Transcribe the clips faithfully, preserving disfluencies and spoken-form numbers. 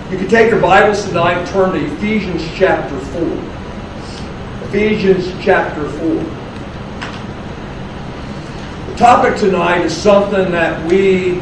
You can take your Bibles tonight and turn to Ephesians chapter four. Ephesians chapter four. The topic tonight is something that we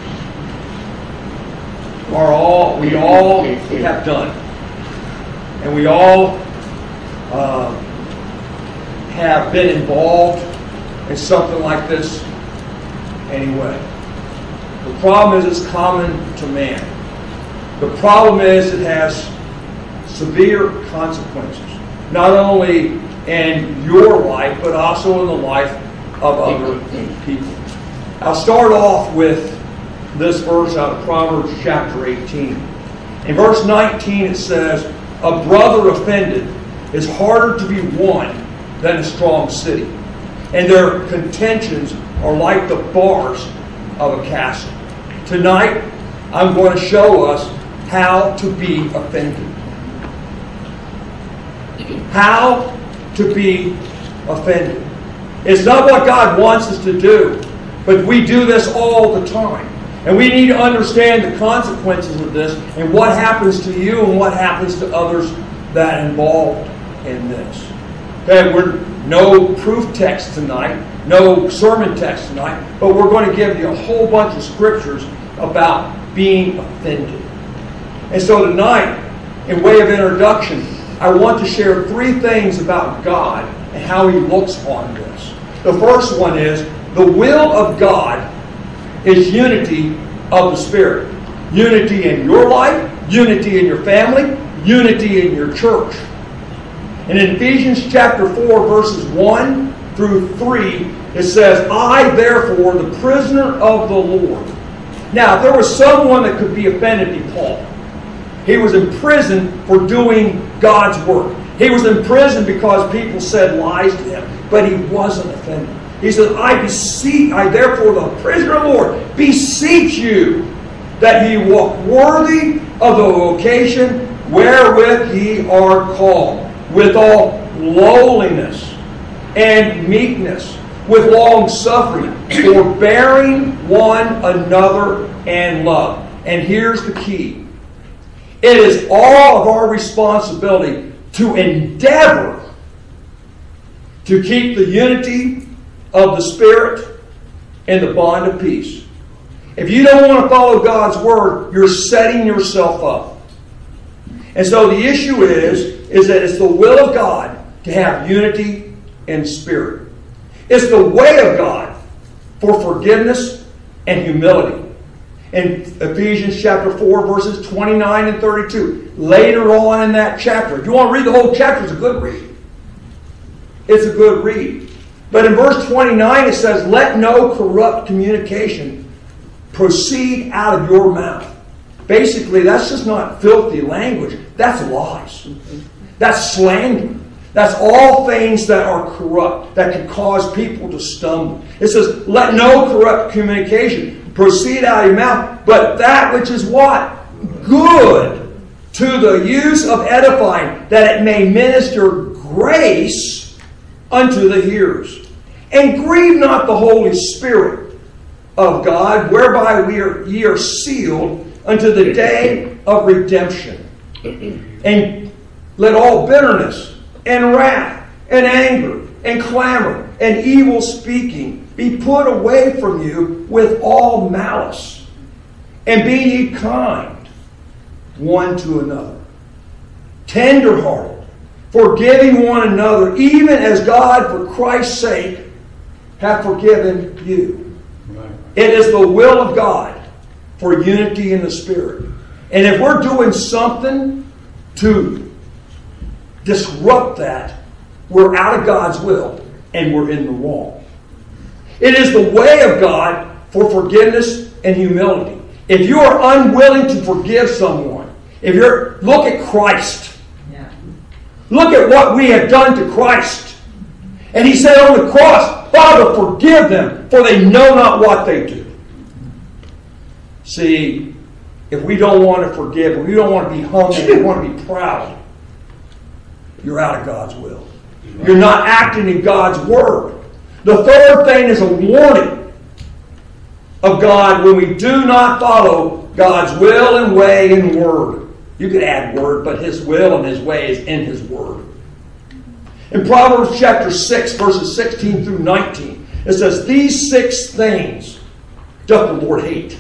are all, we all have done. And we all uh, have been involved in something like this anyway. The problem is it's common to man. The problem is it has severe consequences, not only in your life, but also in the life of other people. I'll start off with this verse out of Proverbs chapter eighteen. In verse nineteen it says, "A brother offended is harder to be won than a strong city, and their contentions are like the bars of a castle." Tonight, I'm going to show us how to be offended. How to be offended. It's not what God wants us to do, but we do this all the time. And we need to understand the consequences of this and what happens to you and what happens to others that are involved in this. Okay, we're no proof text tonight, no sermon text tonight, but we're going to give you a whole bunch of scriptures about being offended. And so tonight, in way of introduction, I want to share three things about God and how He looks on this. The first one is, the will of God is unity of the Spirit. Unity in your life, unity in your family, unity in your church. And in Ephesians chapter four, verses one through three, it says, "I, therefore, the prisoner of the Lord." Now, if there was someone that could be offended, it'd be Paul. He was in prison for doing God's work. He was in prison because people said lies to him, but he wasn't offended. He said, I beseech, I therefore, the prisoner of the Lord, beseech you that ye walk worthy of the vocation wherewith ye are called, with all lowliness and meekness, with long suffering, forbearing one another in love. And here's the key. It is all of our responsibility to endeavor to keep the unity of the Spirit and the bond of peace. If you don't want to follow God's Word, you're setting yourself up. And so the issue is, is that it's the will of God to have unity in spirit. It's the way of God for forgiveness and humility. In Ephesians chapter four, verses twenty-nine and thirty-two. Later on in that chapter. If you want to read the whole chapter, it's a good read. It's a good read. But in verse twenty-nine it says, "Let no corrupt communication proceed out of your mouth." Basically, that's just not filthy language. That's lies. That's slander. That's all things that are corrupt, that can cause people to stumble. It says, "Let no corrupt communication proceed out of your mouth, but that which is what? Good, to the use of edifying, that it may minister grace unto the hearers. And grieve not the Holy Spirit of God, whereby we are, ye are sealed unto the day of redemption. And let all bitterness and wrath and anger and clamor and evil speaking be put away from you with all malice. And be ye kind one to another, tender-hearted, forgiving one another, even as God, for Christ's sake, hath forgiven you." Right. It is the will of God for unity in the Spirit. And if we're doing something to disrupt that, we're out of God's will and we're in the wrong. It is the way of God for forgiveness and humility. If you are unwilling to forgive someone, if you're, look at Christ. Yeah. Look at what we have done to Christ. And He said on the cross, "Father, forgive them, for they know not what they do." See, if we don't want to forgive, if we don't want to be humble, if we want to be proud, you're out of God's will. You're not acting in God's Word. The third thing is a warning of God when we do not follow God's will and way and word. You could add word, but His will and His way is in His word. In Proverbs chapter six, verses sixteen through nineteen, it says, "These six things doth the Lord hate.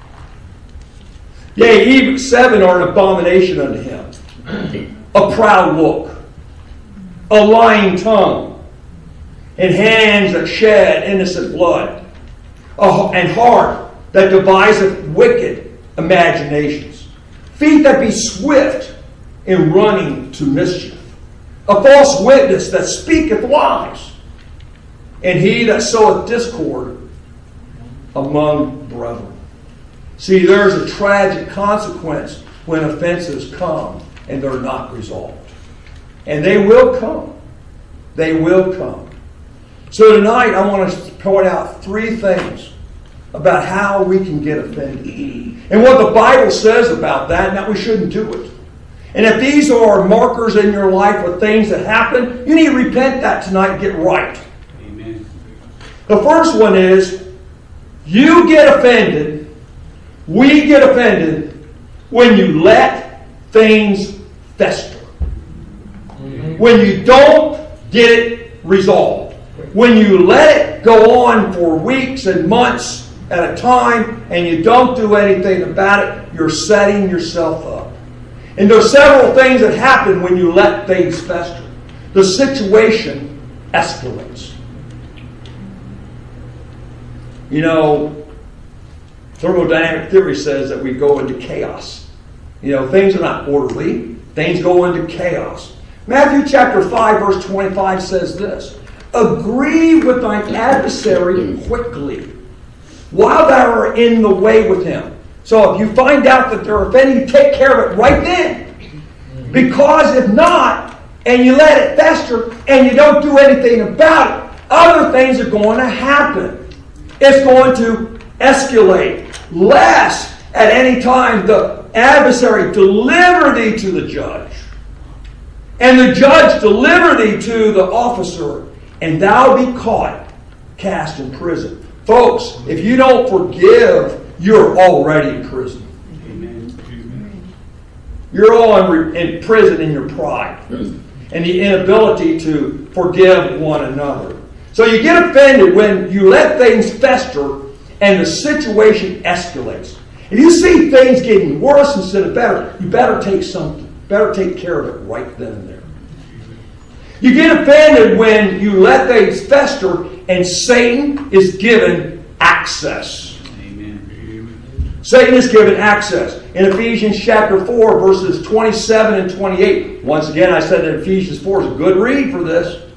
Yea, even seven are an abomination unto Him. A proud look, a lying tongue, and hands that shed innocent blood, and heart that deviseth wicked imaginations, feet that be swift in running to mischief, a false witness that speaketh lies, and he that soweth discord among brethren." See, there's a tragic consequence when offenses come and they're not resolved. And they will come. They will come. So tonight I want to point out three things about how we can get offended. And what the Bible says about that, and that we shouldn't do it. And if these are markers in your life of things that happen, you need to repent that tonight and get right. Amen. The first one is, you get offended, we get offended, when you let things fester. When you don't get it resolved. When you let it go on for weeks and months at a time and you don't do anything about it, you're setting yourself up. And there are several things that happen when you let things fester. The situation escalates. You know, thermodynamic theory says that we go into chaos. You know, things are not orderly. Things go into chaos. Matthew chapter five, verse twenty-five says this, "Agree with thine adversary quickly, while thou art in the way with him." So if you find out that they're offending, take care of it right then. Because if not, and you let it fester, and you don't do anything about it, other things are going to happen. It's going to escalate. Lest at any time the adversary deliver thee to the judge, and the judge deliver thee to the officer, and thou be caught, cast in prison. Folks, if you don't forgive, you're already in prison. Amen. You're all in, in prison in your pride and the inability to forgive one another. So you get offended when you let things fester and the situation escalates. If you see things getting worse instead of better, you better take something. Better take care of it right then and there. You get offended when you let things fester and Satan is given access. Amen. Satan is given access. In Ephesians chapter four, verses twenty-seven and twenty-eight, once again I said that Ephesians four is a good read for this. It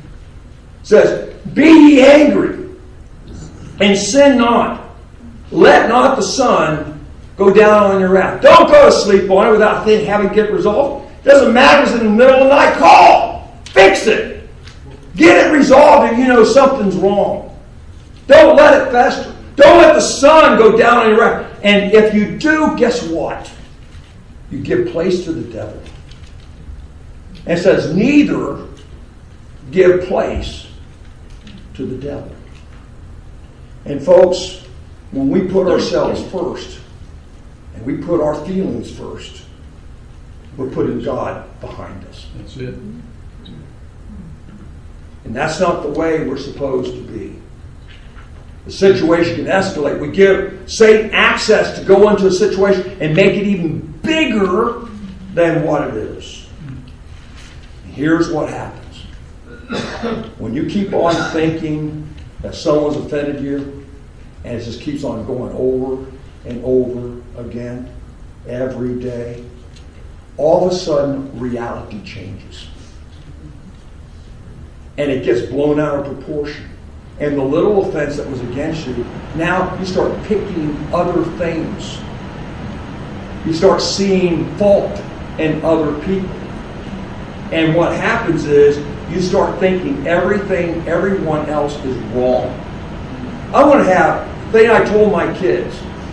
says, "Be ye angry, and sin not. Let not the sun go down on your wrath." Don't go to sleep on it without having it get resolved. Doesn't matter if it's in the middle of the night. Call. Fix it. Get it resolved if you know something's wrong. Don't let it fester. Don't let the sun go down on your wrath. And if you do, guess what? You give place to the devil. And it says, neither give place to the devil. And folks, when we put ourselves first, and we put our feelings first, we're putting God behind us. That's it. And that's not the way we're supposed to be. The situation can escalate. We give Satan access to go into a situation and make it even bigger than what it is. And here's what happens. When you keep on thinking that someone's offended you, and it just keeps on going over and over again, every day, all of a sudden reality changes. And it gets blown out of proportion. And the little offense that was against you, now you start picking other things. You start seeing fault in other people. And what happens is you start thinking everything, everyone else is wrong. I want to have, the thing I told my kids,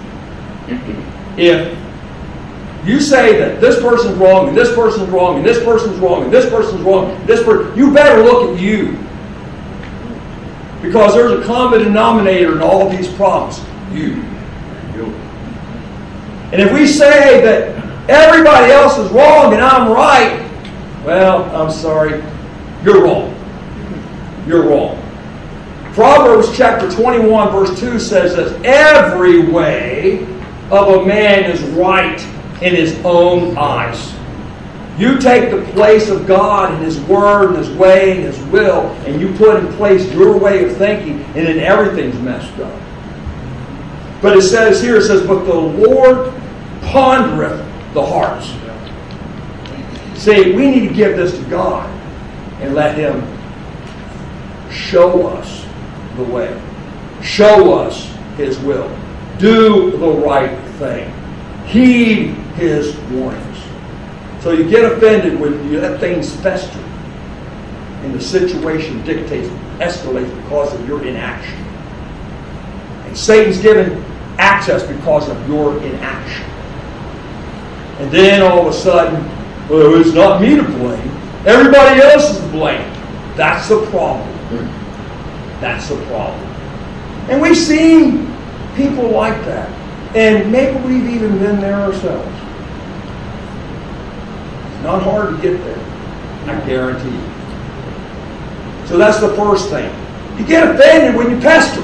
if you say that this person's wrong, and this person's wrong, and this person's wrong, and this person's wrong, and this person, you better look at you. Because there's a common denominator in all these problems. You. And if we say that everybody else is wrong and I'm right, well, I'm sorry, you're wrong. You're wrong. Proverbs chapter twenty-one verse two says that every way of a man is right in his own eyes. You take the place of God and His Word and His way and His will, and you put in place your way of thinking, and then everything's messed up. But it says here, it says, but the Lord pondereth the hearts. See, we need to give this to God and let Him show us the way. Show us His will. Do the right thing. Heed His warnings. So you get offended when you let things fester and the situation dictates, escalates because of your inaction. And Satan's given access because of your inaction. And then all of a sudden, well, it's not me to blame. Everybody else is to blame. That's the problem. That's the problem. And we've seen people like that. And maybe we've even been there ourselves. It's not hard to get there. I guarantee you. So that's the first thing. You get offended when you pester.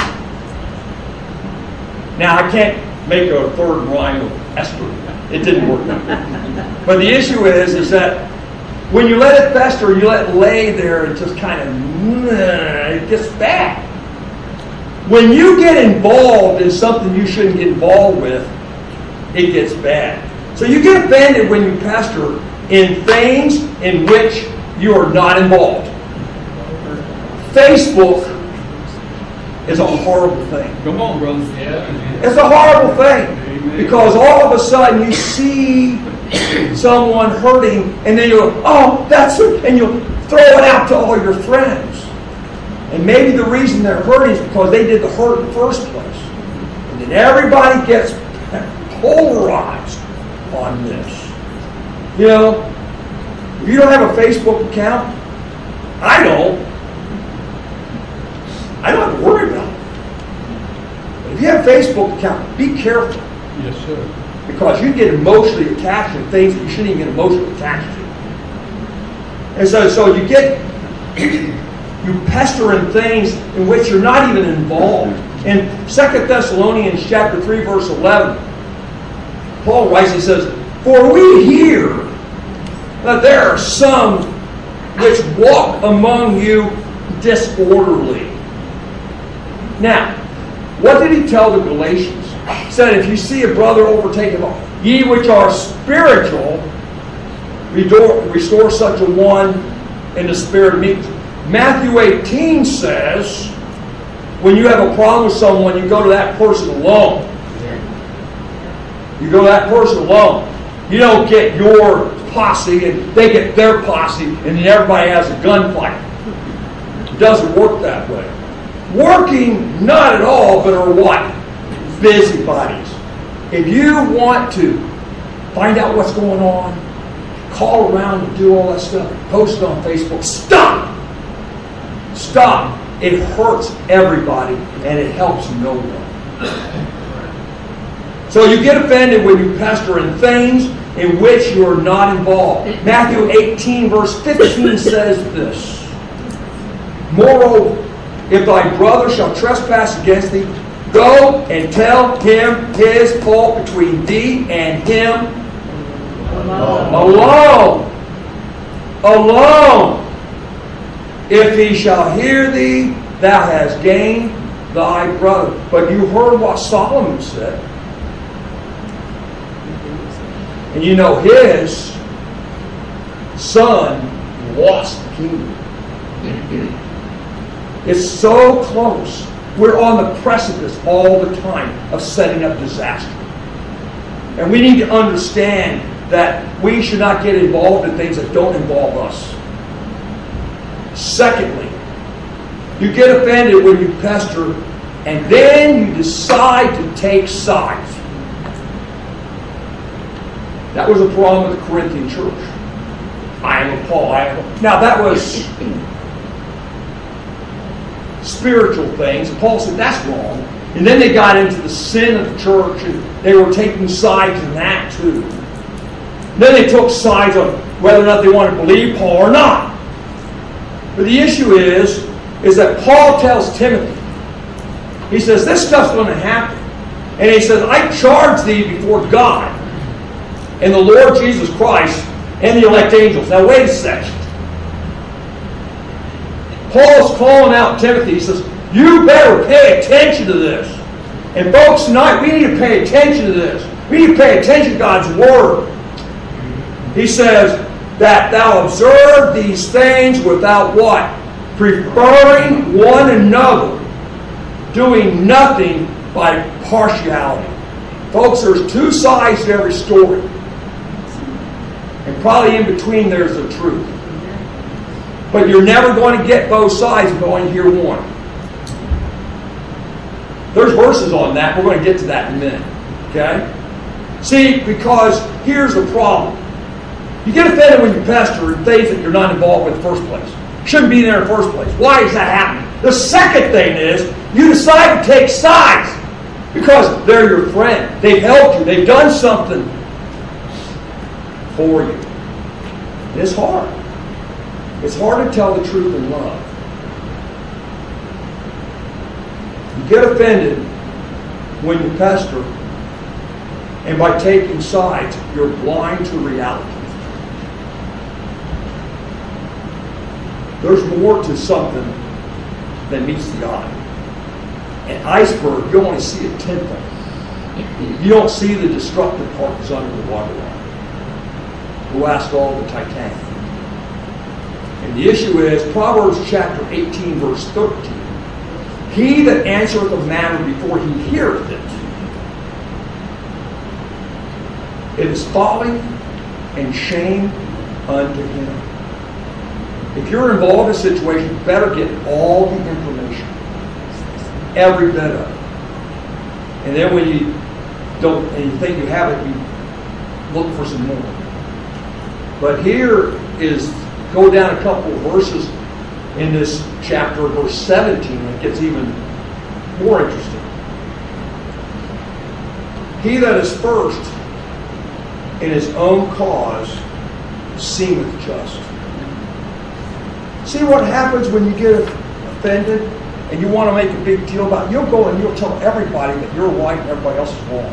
Now, I can't make a third rhyme of Esther. It didn't work. But the issue is, is that when you let it fester, you let it lay there and just kind of, it gets bad. When you get involved in something you shouldn't get involved with, it gets bad. So you get offended when you pastor in things in which you are not involved. Facebook is a horrible thing. Come on, brother. Yeah. It's a horrible thing. Amen. Because all of a sudden you see someone hurting and then you'll, oh, that's it, and you'll throw it out to all your friends. And maybe the reason they're hurting is because they did the hurt in the first place. And then everybody gets polarized on this. You know, if you don't have a Facebook account, I don't. I don't have to worry about it. But if you have a Facebook account, be careful. Yes, sir. Because you get emotionally attached to things that you shouldn't even get emotionally attached to. And so, so you get, you pester in things in which you're not even involved. In Second Thessalonians chapter three, verse eleven, Paul writes, he says, for we hear that there are some which walk among you disorderly. Now, what did he tell the Galatians? He said, if you see a brother overtaken, ye which are spiritual, restore, restore such a one in the spirit of meekness. Matthew eighteen says, when you have a problem with someone, you go to that person alone. You go to that person alone. You don't get your posse and they get their posse and then everybody has a gunfight. It doesn't work that way. Working, not at all, but are what? Busybodies. If you want to find out what's going on, call around and do all that stuff, post it on Facebook, stop! Stop. It hurts everybody and it helps no one. So you get offended when you pester in things in which you are not involved. Matthew eighteen verse fifteen says this. Moreover, if thy brother shall trespass against thee, go and tell him his fault between thee and him alone. Alone. Alone. If he shall hear thee, thou hast gained thy brother. But you heard what Solomon said. And you know his son lost the kingdom. It's so close. We're on the precipice all the time of setting up disaster. And we need to understand that we should not get involved in things that don't involve us. Secondly, you get offended when you pester and then you decide to take sides. That was a problem with the Corinthian church. I am of Paul. I am of... Now that was spiritual things. Paul said that's wrong. And then they got into the sin of the church and they were taking sides in that too. Then they took sides on whether or not they want to believe Paul or not. But the issue is, is that Paul tells Timothy, he says, this stuff's going to happen. And he says, I charge thee before God and the Lord Jesus Christ and the elect angels. Now wait a second. Paul's calling out Timothy. He says, you better pay attention to this. And folks, tonight we need to pay attention to this. We need to pay attention to God's Word. He says that thou observe these things without what? Preferring one another, doing nothing by partiality. Folks, there's two sides to every story. And probably in between there's the truth. But you're never going to get both sides and going to hear one. There's verses on that. We're going to get to that in a minute. Okay? See, because here's the problem. You get offended when your pastor thinks that you're not involved with in the first place. Shouldn't be there in the first place. Why is that happening? The second thing is, you decide to take sides because they're your friend. They've helped you. They've done something for you. It's hard. It's hard to tell the truth in love. You get offended when you pester, and by taking sides, you're blind to reality. There's more to something than meets the eye. An iceberg, you only see a tenth of it. You don't see the destructive part that's under the waterline. Who asked all the Titanic? And the issue is, Proverbs chapter eighteen, verse thirteen. He that answereth a matter before he heareth it, it is folly and shame unto him. If you're involved in a situation, you better get all the information. Every bit of it. And then when you don't, and you think you have it, you look for some more. But here is, go down a couple of verses in this chapter, verse seventeen, it gets even more interesting. He that is first in his own cause seemeth just. See what happens when you get offended and you want to make a big deal about it? You'll go and you'll tell everybody that you're right and everybody else is wrong.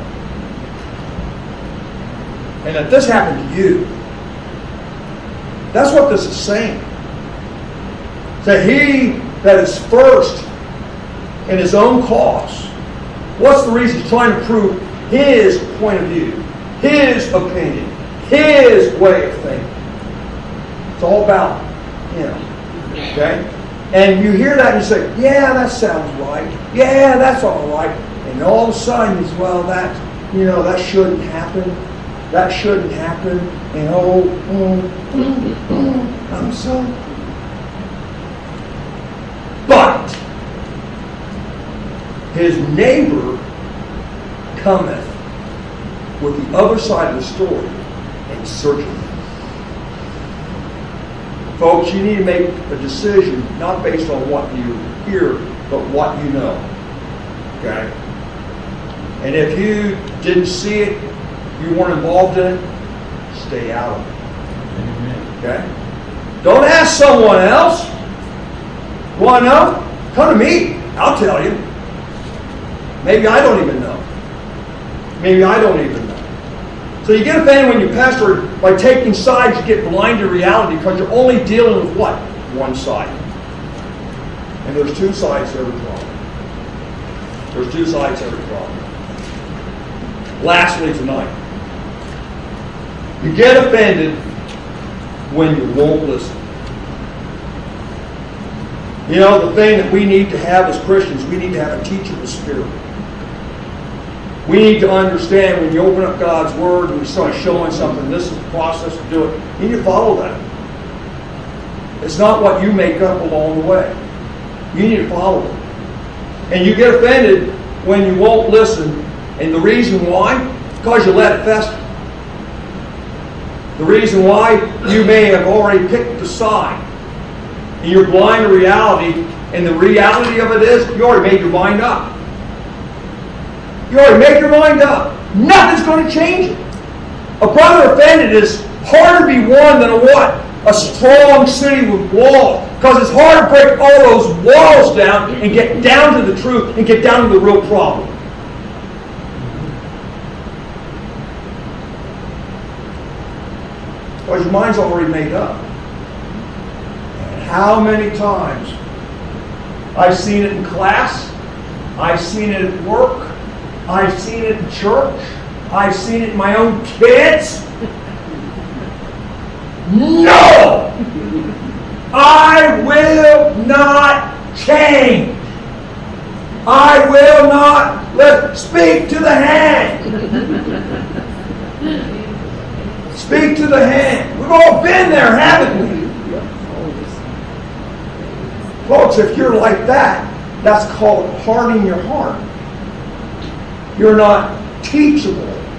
And that this happened to you. That's what this is saying. That he that is first in his own cause. What's the reason? He's trying to prove his point of view, his opinion, his way of thinking. It's all about him. Okay? And you hear that and you say, yeah, that sounds right. Yeah, that's all right. And all of a sudden it's, well, that, you know, that shouldn't happen. That shouldn't happen. And oh, oh, oh, oh I'm so. But his neighbor cometh with the other side of the story and searcheth him. Folks, you need to make a decision not based on what you hear, but what you know. Okay? And if you didn't see it, you weren't involved in it, stay out of it. Okay? Don't ask someone else. Want to know? Come to me. I'll tell you. Maybe I don't even know. Maybe I don't even know. So you get offended when you pastor by taking sides, you get blind to reality because you're only dealing with what? One side. And there's two sides to every problem. There's two sides to every problem. Lastly tonight, you get offended when you won't listen. You know, the thing that we need to have as Christians, we need to have a teachable spirit. We need to understand when you open up God's Word and we start showing something, this is the process to do it. You need to follow that. It's not what you make up along the way. You need to follow it. And you get offended when you won't listen. And the reason why? Because you let it fester. The reason why? You may have already picked a side. And you're blind to reality. And the reality of it is, you already made your mind up. You already made your mind up. Nothing's going to change it. A brother offended is harder to be won than a what? A strong city with walls. Because it's hard to break all those walls down and get down to the truth and get down to the real problem. Because your mind's already made up. And how many times I've seen it in class, I've seen it at work, I've seen it in church, I've seen it in my own kids. No! I will not change. I will not let speak to the hand. Speak to the hand. We've all been there, haven't we? Folks, if you're like that, that's called hardening your heart. You're not teachable.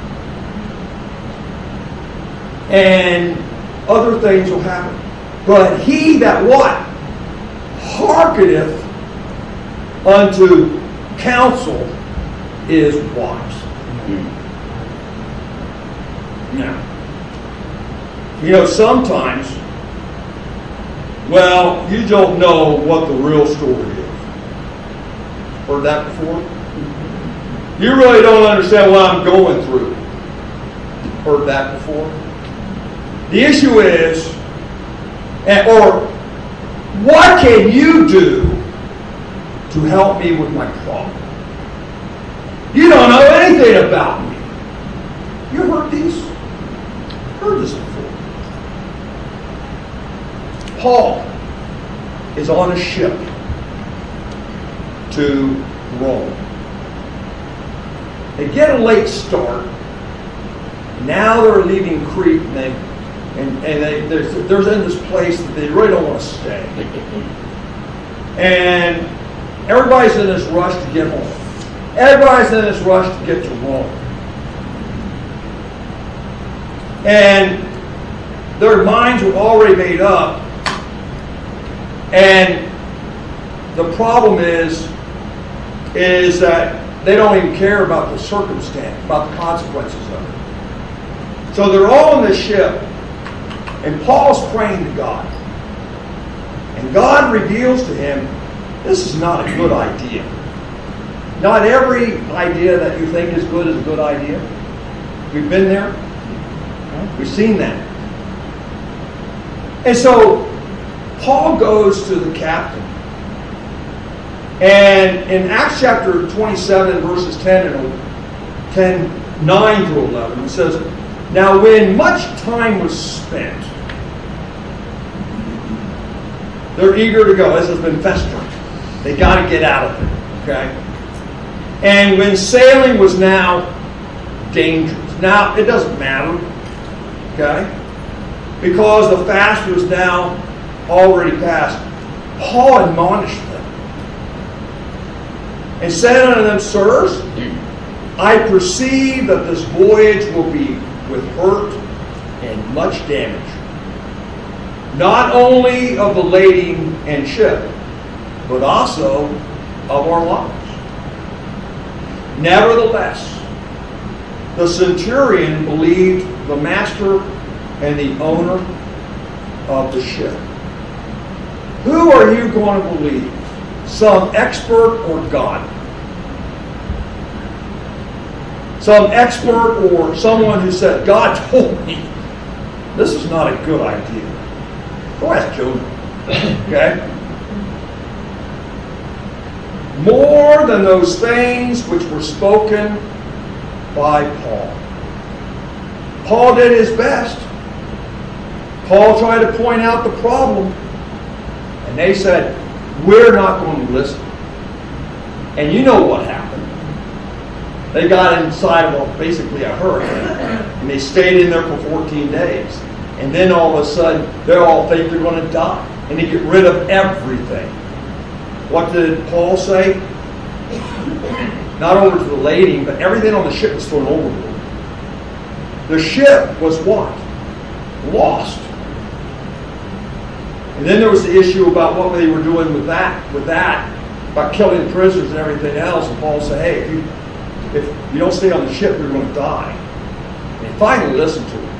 And other things will happen. But he that what? Hearkeneth unto counsel is wise. Now, you know, sometimes, well, you don't know what the real story is. Heard that before? You really don't understand what I'm going through. Heard that before? The issue is, or what can you do to help me with my problem? You don't know anything about me. You heard these? Heard this before. Paul is on a ship to Rome. They get a late start. Now they're leaving Crete, and they and, and they they're, they're in this place that they really don't want to stay. And everybody's in this rush to get home. Everybody's in this rush to get to Rome. And their minds were already made up. And the problem is, is that they don't even care about the circumstance, about the consequences of it. So they're all on this ship, and Paul's praying to God. And God reveals to him, this is not a good idea. Not every idea that you think is good is a good idea. We've been there. We've seen that. And so Paul goes to the captain. And in Acts chapter twenty-seven, verses ten and ten, nine through eleven, it says, now when much time was spent, they're eager to go. This has been festering. They got to get out of it. Okay? And when sailing was now dangerous. Now, it doesn't matter. Okay? Because the fast was now already past. Paul admonished them and said unto them, sirs, I perceive that this voyage will be with hurt and much damage, not only of the lading and ship, but also of our lives. Nevertheless, the centurion believed the master and the owner of the ship. Who are you going to believe? Some expert or God? Some expert or someone who said, God told me this is not a good idea. Go ask Jonah. Okay? More than those things which were spoken by Paul. Paul did his best. Paul tried to point out the problem. And they said, we're not going to listen. And you know what happened. They got inside of a, basically a hurricane. And they stayed in there for fourteen days. And then all of a sudden, they all think they're going to die. And they get rid of everything. What did Paul say? Not only to the lading, but everything on the ship was thrown overboard. The ship was what? Lost. And then there was the issue about what they were doing with that, with that, about killing prisoners and everything else. And Paul said, hey, if you, if you don't stay on the ship, you're going to die. And finally listen to it.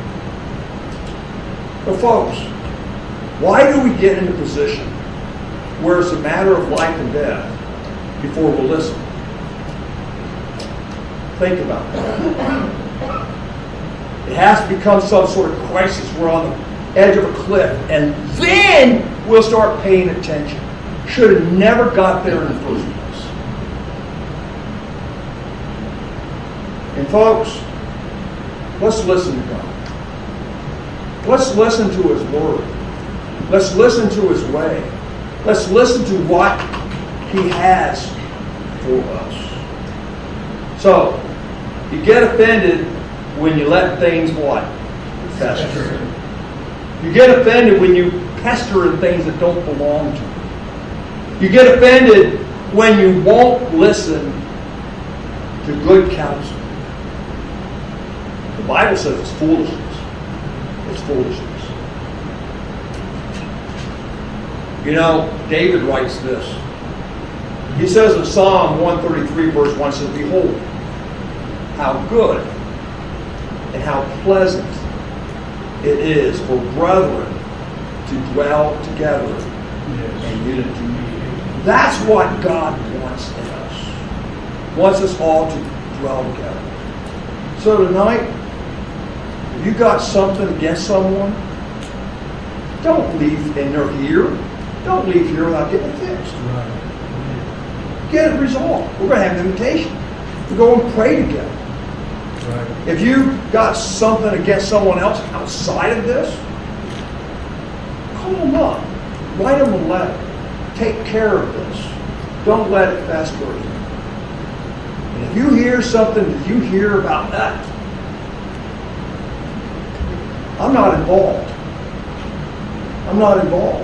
But folks, why do we get in a position where it's a matter of life and death before we'll listen? Think about that. It has to become some sort of crisis. We're on the edge of a cliff, and then we'll start paying attention. Should have never got there in the first place. And folks, let's listen to God. Let's listen to His Word. Let's listen to His way. Let's listen to what He has for us. So, you get offended when you let things what? Fester. You get offended when you pester in things that don't belong to you. You get offended when you won't listen to good counsel. The Bible says it's foolishness. It's foolishness. You know, David writes this. He says in Psalm one thirty-three, verse one, says, "Behold, how good and how pleasant it is for brethren to dwell together in unity." That's what God wants in us. He wants us all to dwell together. So tonight, if you got something against someone, don't leave and they're here. Don't leave here without getting it fixed. Get it resolved. We're going to have an invitation to go and pray together. Right. If you got something against someone else outside of this, call them up. Write them a letter. Take care of this. Don't let it fester. And if you hear something that you hear about that, I'm not involved. I'm not involved.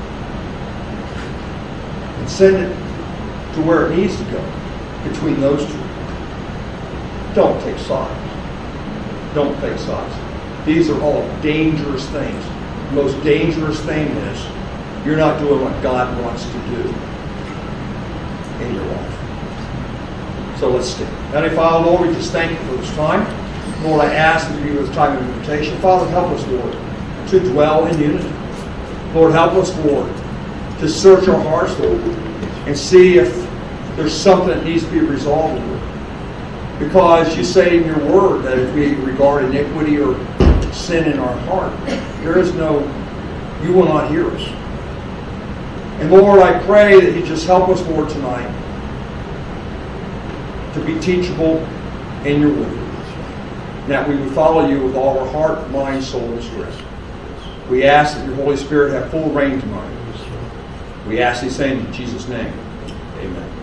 And send it to where it needs to go, between those two. Don't take sides. Don't take sides. These are all dangerous things. The most dangerous thing is you're not doing what God wants to do in your life. So let's stand. Heavenly Father, Lord, we just thank you for this time. Lord, I ask that you give us time of invitation. Father, help us, Lord, to dwell in unity. Lord, help us, Lord, to search our hearts, Lord, and see if there's something that needs to be resolved, Lord. Because you say in your word that if we regard iniquity or sin in our heart, there is no, you will not hear us. And Lord, I pray that you just help us, Lord, tonight to be teachable in your word. That we would follow you with all our heart, mind, soul, and strength. We ask that your Holy Spirit have full reign tonight. We ask these things in Jesus' name. Amen.